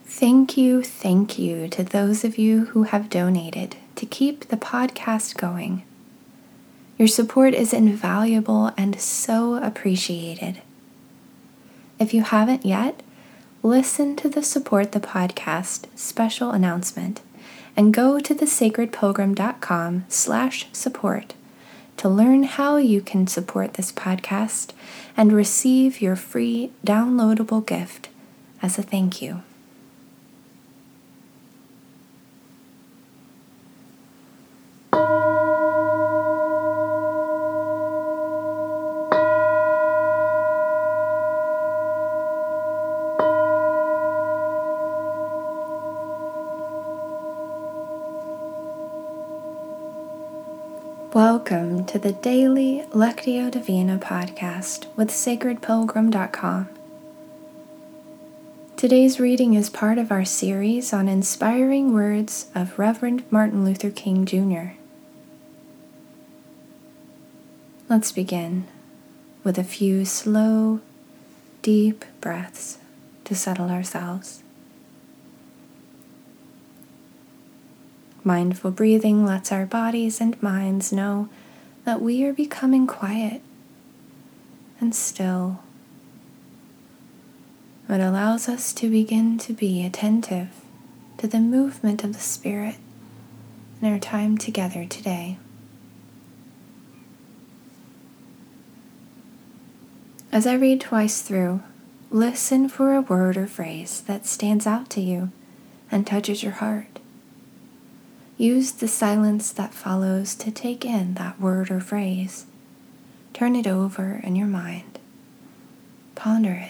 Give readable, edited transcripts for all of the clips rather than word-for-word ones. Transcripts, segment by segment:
Thank you to those of you who have donated to keep the podcast going. Your support is invaluable and so appreciated. If you haven't yet, listen to the Support the Podcast special announcement and go to thesacredpilgrim.com/support to learn how you can support this podcast and receive your free downloadable gift as a thank you. Welcome to the Daily Lectio Divina podcast with sacredpilgrim.com. Today's reading is part of our series on inspiring words of Reverend Martin Luther King Jr. Let's begin with a few slow, deep breaths to settle ourselves. Mindful breathing lets our bodies and minds know that we are becoming quiet and still. It allows us to begin to be attentive to the movement of the Spirit in our time together today. As I read twice through, listen for a word or phrase that stands out to you and touches your heart. Use the silence that follows to take in that word or phrase. Turn it over in your mind. Ponder it.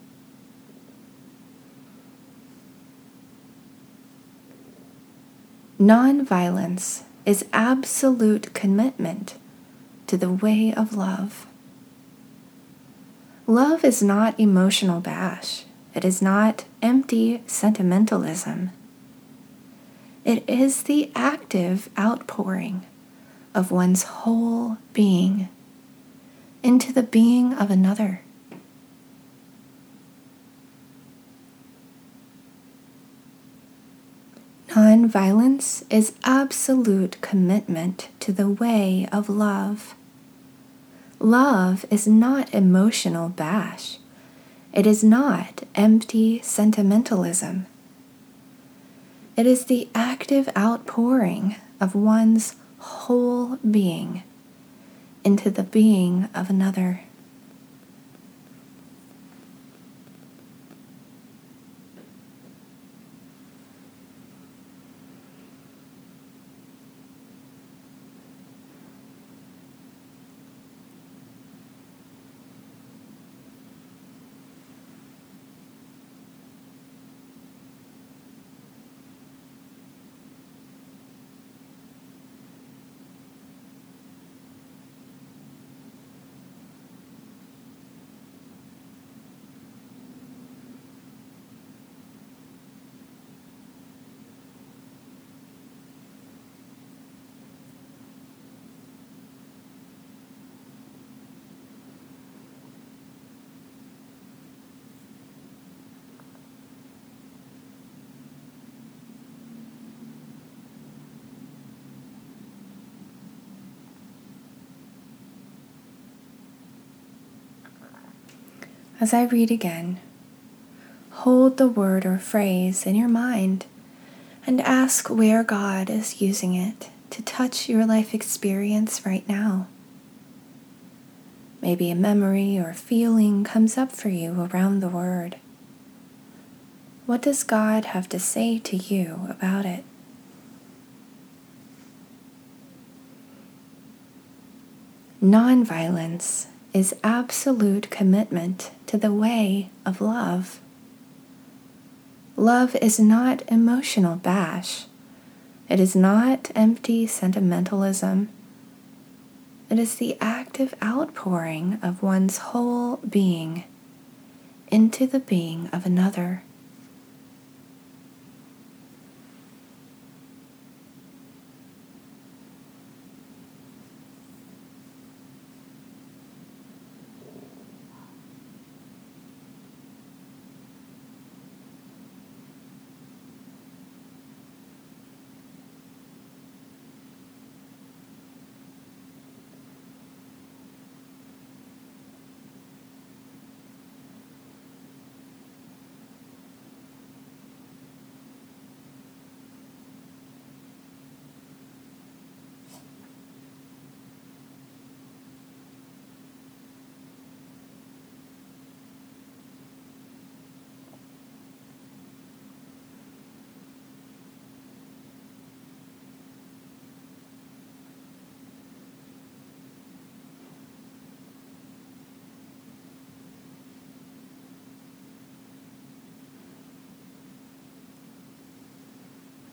Nonviolence is absolute commitment to the way of love. Love is not emotional bash. It is not empty sentimentalism. It is the active outpouring of one's whole being into the being of another. Nonviolence is absolute commitment to the way of love. Love is not emotional bash. It is not empty sentimentalism. It is the active outpouring of one's whole being into the being of another. As I read again, hold the word or phrase in your mind and ask where God is using it to touch your life experience right now. Maybe a memory or feeling comes up for you around the word. What does God have to say to you about it? Nonviolence is absolute commitment to the way of love. Love is not emotional bash. It is not empty sentimentalism. It is the active outpouring of one's whole being into the being of another.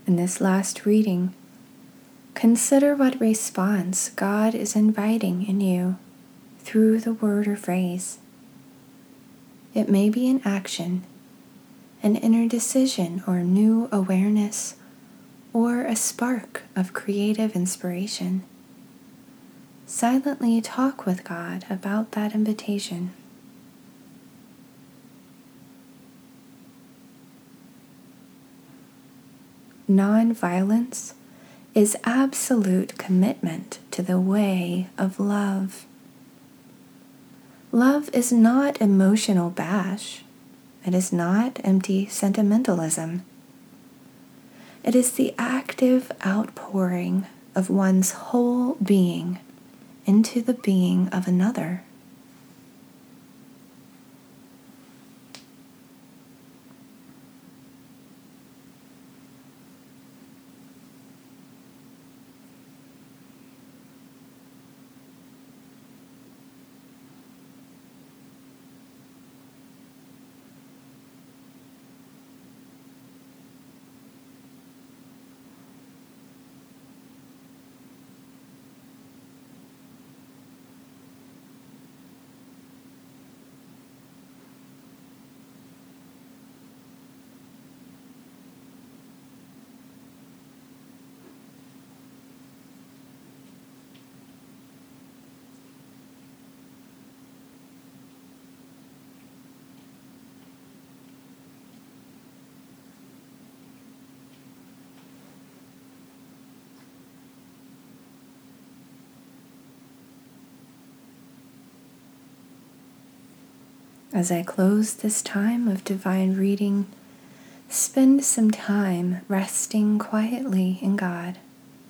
In this last reading, consider what response God is inviting in you through the word or phrase. It may be an action, an inner decision or new awareness, or a spark of creative inspiration. Silently talk with God about that invitation. Nonviolence is absolute commitment to the way of love. Love is not emotional bash. It is not empty sentimentalism. It is the active outpouring of one's whole being into the being of another. As I close this time of divine reading, spend some time resting quietly in God.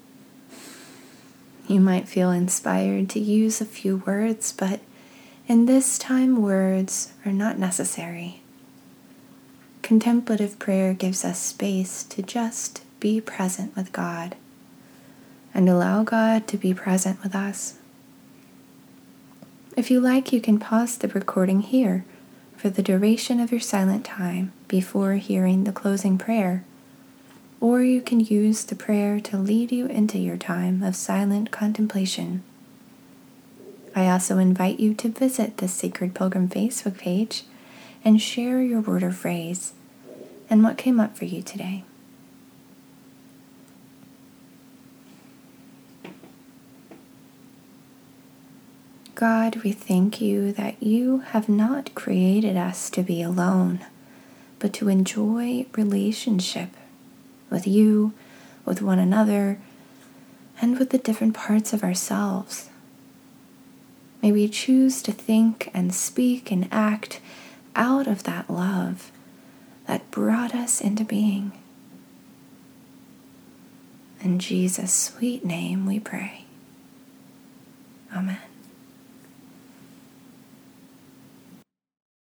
You might feel inspired to use a few words, but in this time, words are not necessary. Contemplative prayer gives us space to just be present with God and allow God to be present with us. If you like, you can pause the recording here for the duration of your silent time before hearing the closing prayer, or you can use the prayer to lead you into your time of silent contemplation. I also invite you to visit the Sacred Pilgrim Facebook page and share your word or phrase and what came up for you today. God, we thank you that you have not created us to be alone, but to enjoy relationship with you, with one another, and with the different parts of ourselves. May we choose to think and speak and act out of that love that brought us into being. In Jesus' sweet name we pray. Amen.